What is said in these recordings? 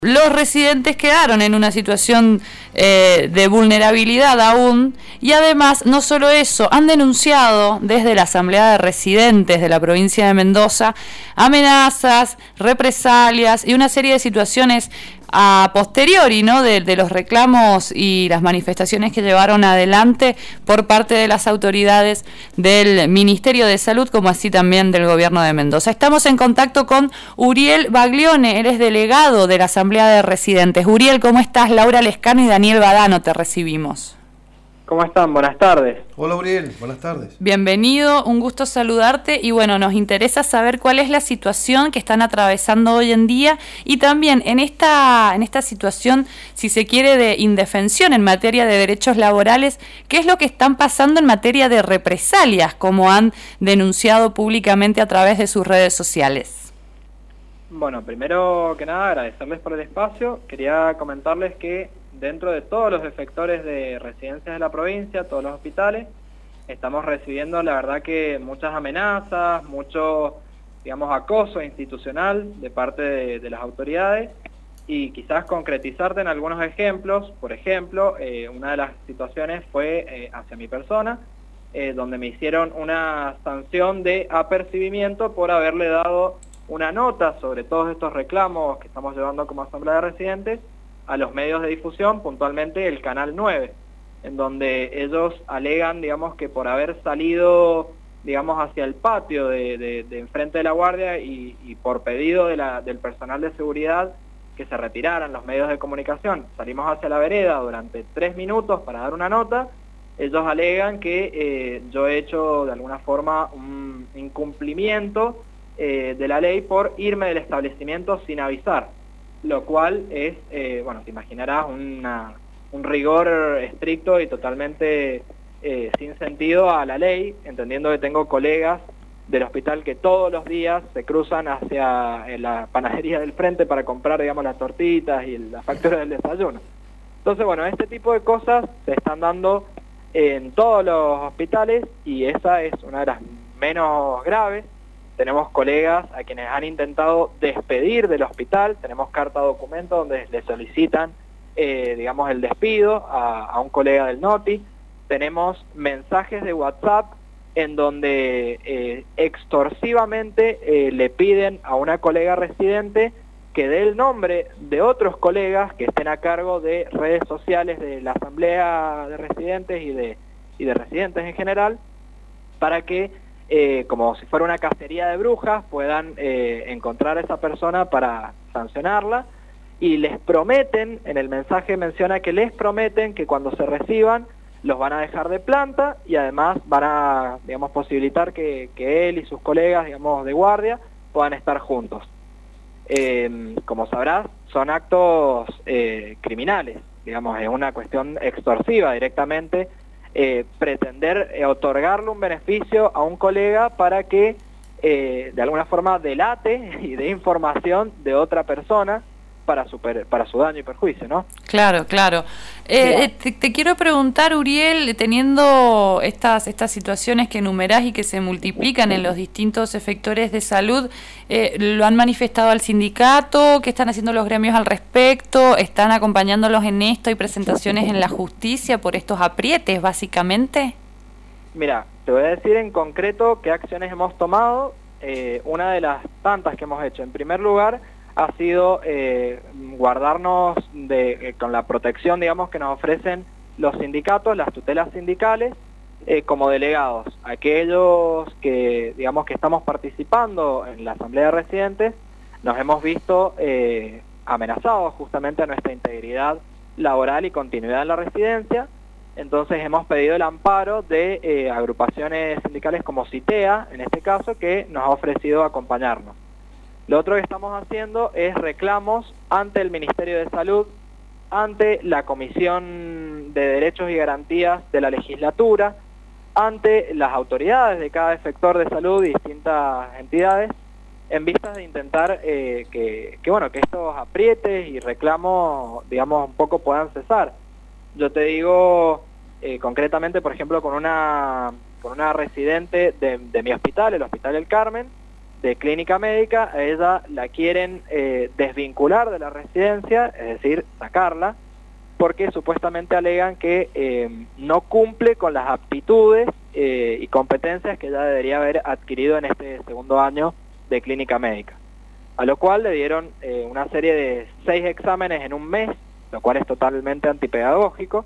Los residentes quedaron en una situación de vulnerabilidad aún, y además, no solo eso, han denunciado desde la Asamblea de Residentes de la provincia de Mendoza amenazas, represalias y una serie de situaciones a posteriori, ¿no?, de los reclamos y las manifestaciones que llevaron adelante por parte de las autoridades del Ministerio de Salud, como así también del Gobierno de Mendoza. Estamos en contacto con Uriel Baglione, él es delegado de la Asamblea de Residentes. Uriel, ¿cómo estás? Laura Lescano y Daniel Badano te recibimos. ¿Cómo están? Buenas tardes. Hola Uriel, buenas tardes. Bienvenido, un gusto saludarte y bueno, nos interesa saber cuál es la situación que están atravesando hoy en día y también en esta situación, si se quiere, de indefensión en materia de derechos laborales, ¿qué es lo que están pasando en materia de represalias, como han denunciado públicamente a través de sus redes sociales? Bueno, primero que nada agradecerles por el espacio. Quería comentarles que dentro de todos los efectores de residencias de la provincia, todos los hospitales, estamos recibiendo, la verdad, que muchas amenazas, mucho, digamos, acoso institucional de parte de las autoridades, y quizás concretizarte en algunos ejemplos. Por ejemplo, una de las situaciones fue hacia mi persona, donde me hicieron una sanción de apercibimiento por haberle dado una nota sobre todos estos reclamos que estamos llevando como Asamblea de Residentes a los medios de difusión, puntualmente el Canal 9, en donde ellos alegan, digamos, que por haber salido, digamos, hacia el patio de enfrente de la guardia y por pedido del personal de seguridad que se retiraran los medios de comunicación, salimos hacia la vereda durante 3 minutos para dar una nota. Ellos alegan que yo he hecho de alguna forma un incumplimiento de la ley por irme del establecimiento sin avisar, lo cual es, bueno, te imaginarás, un rigor estricto y totalmente sin sentido a la ley, entendiendo que tengo colegas del hospital que todos los días se cruzan hacia la panadería del frente para comprar, digamos, las tortitas y la factura del desayuno. Entonces, bueno, este tipo de cosas se están dando en todos los hospitales y esa es una de las menos graves. Tenemos colegas a quienes han intentado despedir del hospital, tenemos carta documento donde le solicitan, digamos, el despido a un colega del NOTI, tenemos mensajes de WhatsApp en donde extorsivamente le piden a una colega residente que dé el nombre de otros colegas que estén a cargo de redes sociales de la Asamblea de Residentes y de residentes en general, para que como si fuera una cacería de brujas, puedan encontrar a esa persona para sancionarla, y les prometen, en el mensaje menciona que les prometen que cuando se reciban los van a dejar de planta y además van a, digamos, posibilitar que él y sus colegas, digamos, de guardia puedan estar juntos. Como sabrás, son actos criminales, digamos, es una cuestión extorsiva directamente. Pretender otorgarle un beneficio a un colega para que de alguna forma delate y dé información de otra persona para su daño y perjuicio, ¿no? Claro, claro. Te quiero preguntar, Uriel, teniendo estas situaciones que enumerás y que se multiplican en los distintos efectores de salud, ¿lo han manifestado al sindicato? ¿Qué están haciendo los gremios al respecto? ¿Están acompañándolos en esto? ¿Hay presentaciones en la justicia por estos aprietes, básicamente? Mira, te voy a decir en concreto qué acciones hemos tomado. Una de las tantas que hemos hecho, en primer lugar, ha sido guardarnos con la protección, digamos, que nos ofrecen los sindicatos, las tutelas sindicales, como delegados. Aquellos que, digamos, que estamos participando en la Asamblea de Residentes, nos hemos visto amenazados justamente a nuestra integridad laboral y continuidad en la residencia. Entonces hemos pedido el amparo de agrupaciones sindicales como CITEA, en este caso, que nos ha ofrecido acompañarnos. Lo otro que estamos haciendo es reclamos ante el Ministerio de Salud, ante la Comisión de Derechos y Garantías de la Legislatura, ante las autoridades de cada sector de salud y distintas entidades, en vistas de intentar que estos aprietes y reclamos, digamos, un poco puedan cesar. Yo te digo concretamente, por ejemplo, con una residente de mi hospital, el Hospital El Carmen, de Clínica Médica, a ella la quieren desvincular de la residencia, es decir, sacarla, porque supuestamente alegan que no cumple con las aptitudes y competencias que ella debería haber adquirido en este segundo año de Clínica Médica. A lo cual le dieron una serie de 6 exámenes en un mes, lo cual es totalmente antipedagógico,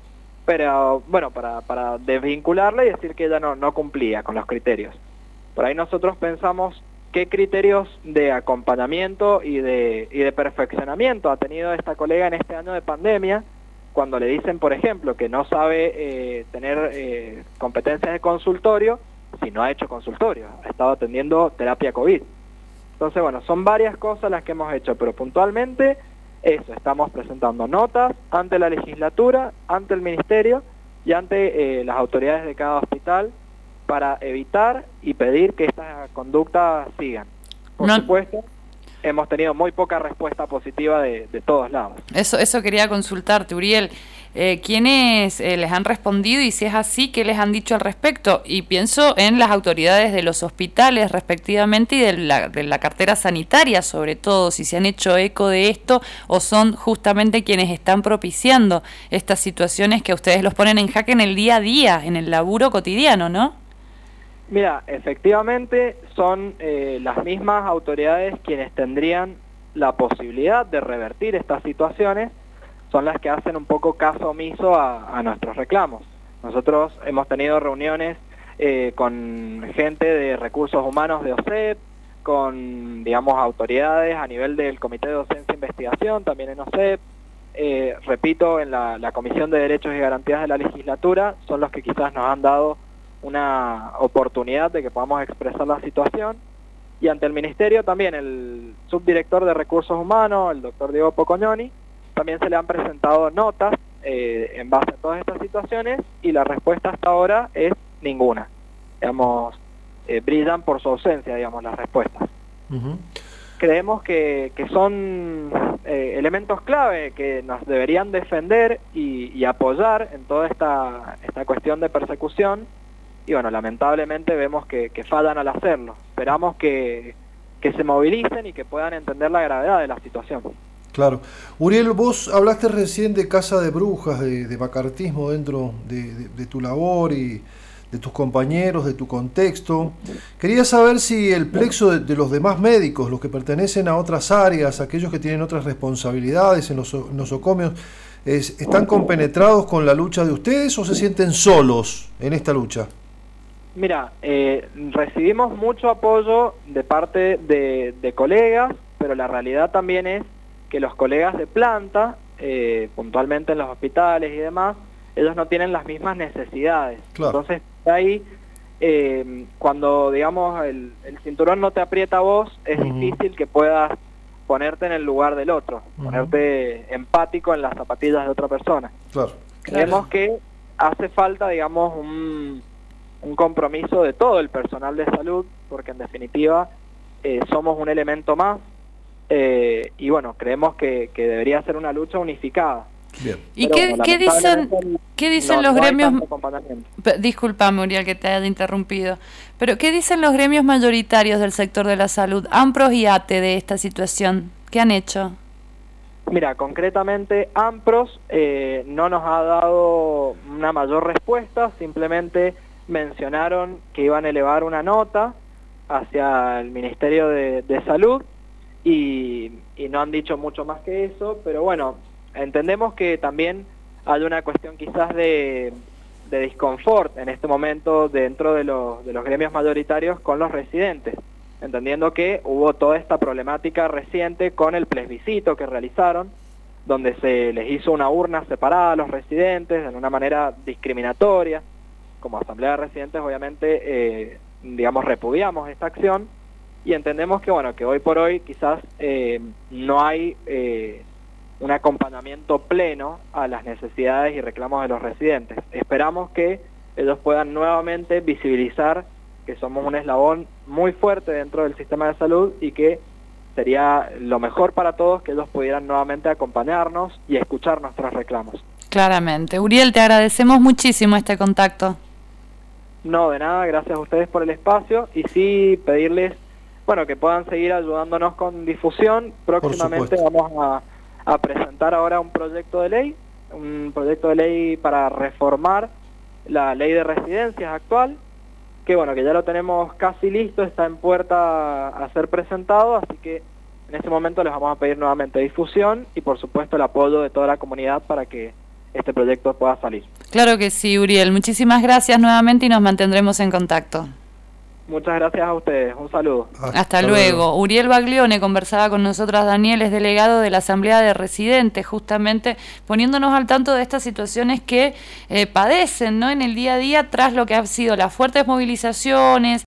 pero bueno, para desvincularla y decir que ella no cumplía con los criterios. Por ahí nosotros pensamos qué criterios de acompañamiento y de perfeccionamiento ha tenido esta colega en este año de pandemia, cuando le dicen, por ejemplo, que no sabe tener competencias de consultorio, si no ha hecho consultorio, ha estado atendiendo terapia COVID. Entonces, bueno, son varias cosas las que hemos hecho, pero puntualmente eso, estamos presentando notas ante la legislatura, ante el ministerio y ante las autoridades de cada hospital para evitar y pedir que estas conductas sigan. Por supuesto, hemos tenido muy poca respuesta positiva de todos lados. Eso quería consultarte, Uriel. ¿Quiénes les han respondido y si es así, qué les han dicho al respecto? Y pienso en las autoridades de los hospitales respectivamente y de la cartera sanitaria sobre todo, si se han hecho eco de esto o son justamente quienes están propiciando estas situaciones que a ustedes los ponen en jaque en el día a día, en el laburo cotidiano, ¿no? Mira, efectivamente son las mismas autoridades quienes tendrían la posibilidad de revertir estas situaciones, son las que hacen un poco caso omiso a nuestros reclamos. Nosotros hemos tenido reuniones con gente de recursos humanos de OSEP, con, digamos, autoridades a nivel del Comité de Docencia e Investigación, también en OSEP, repito, en la Comisión de Derechos y Garantías de la Legislatura, son los que quizás nos han dado una oportunidad de que podamos expresar la situación, y ante el Ministerio también el subdirector de Recursos Humanos, el doctor Diego Pocognoni, también se le han presentado notas en base a todas estas situaciones y la respuesta hasta ahora es ninguna. Digamos, brillan por su ausencia, digamos, las respuestas. Creemos que son elementos clave que nos deberían defender y apoyar en toda esta cuestión de persecución y bueno, lamentablemente vemos que fallan al hacerlo. Esperamos que se movilicen y que puedan entender la gravedad de la situación. Claro. Uriel, vos hablaste recién de casa de brujas, de macartismo dentro de tu labor y de tus compañeros, de tu contexto. Quería saber si el plexo de los demás médicos, los que pertenecen a otras áreas, aquellos que tienen otras responsabilidades en los nosocomios, ¿están compenetrados con la lucha de ustedes o se sienten solos en esta lucha? Mira, recibimos mucho apoyo de parte de colegas, pero la realidad también es que los colegas de planta, puntualmente en los hospitales y demás, ellos no tienen las mismas necesidades. Claro. Entonces, ahí, cuando, digamos, el cinturón no te aprieta a vos, es difícil que puedas ponerte en el lugar del otro, ponerte empático en las zapatillas de otra persona. Claro. Creemos que hace falta, digamos, un compromiso de todo el personal de salud, porque en definitiva somos un elemento más, y bueno, creemos que debería ser una lucha unificada. Bien. ¿Y qué dicen los gremios? Disculpame, Uriel, que te haya interrumpido, pero ¿qué dicen los gremios mayoritarios del sector de la salud, AMPROS y ATE, de esta situación? ¿Qué han hecho? Mira, concretamente AMPROS no nos ha dado una mayor respuesta, simplemente mencionaron que iban a elevar una nota hacia el Ministerio de Salud y no han dicho mucho más que eso, pero bueno, entendemos que también hay una cuestión quizás de disconfort en este momento dentro de los gremios mayoritarios con los residentes, entendiendo que hubo toda esta problemática reciente con el plebiscito que realizaron, donde se les hizo una urna separada a los residentes de una manera discriminatoria. Como Asamblea de Residentes, obviamente, digamos, repudiamos esta acción y entendemos que, bueno, que hoy por hoy quizás no hay un acompañamiento pleno a las necesidades y reclamos de los residentes. Esperamos que ellos puedan nuevamente visibilizar que somos un eslabón muy fuerte dentro del sistema de salud y que sería lo mejor para todos que ellos pudieran nuevamente acompañarnos y escuchar nuestros reclamos. Claramente. Uriel, te agradecemos muchísimo este contacto. No, de nada, gracias a ustedes por el espacio y sí pedirles bueno, que puedan seguir ayudándonos con difusión. Próximamente vamos a presentar ahora un proyecto de ley para reformar la ley de residencias actual, que bueno, que ya lo tenemos casi listo, está en puerta a ser presentado, así que en ese momento les vamos a pedir nuevamente difusión y por supuesto el apoyo de toda la comunidad para que este proyecto pueda salir. Claro que sí, Uriel. Muchísimas gracias nuevamente y nos mantendremos en contacto. Muchas gracias a ustedes. Un saludo. Hasta luego. Uriel Baglione conversaba con nosotras. Daniel es delegado de la Asamblea de Residentes, justamente poniéndonos al tanto de estas situaciones que padecen, ¿no?, en el día a día tras lo que han sido las fuertes movilizaciones,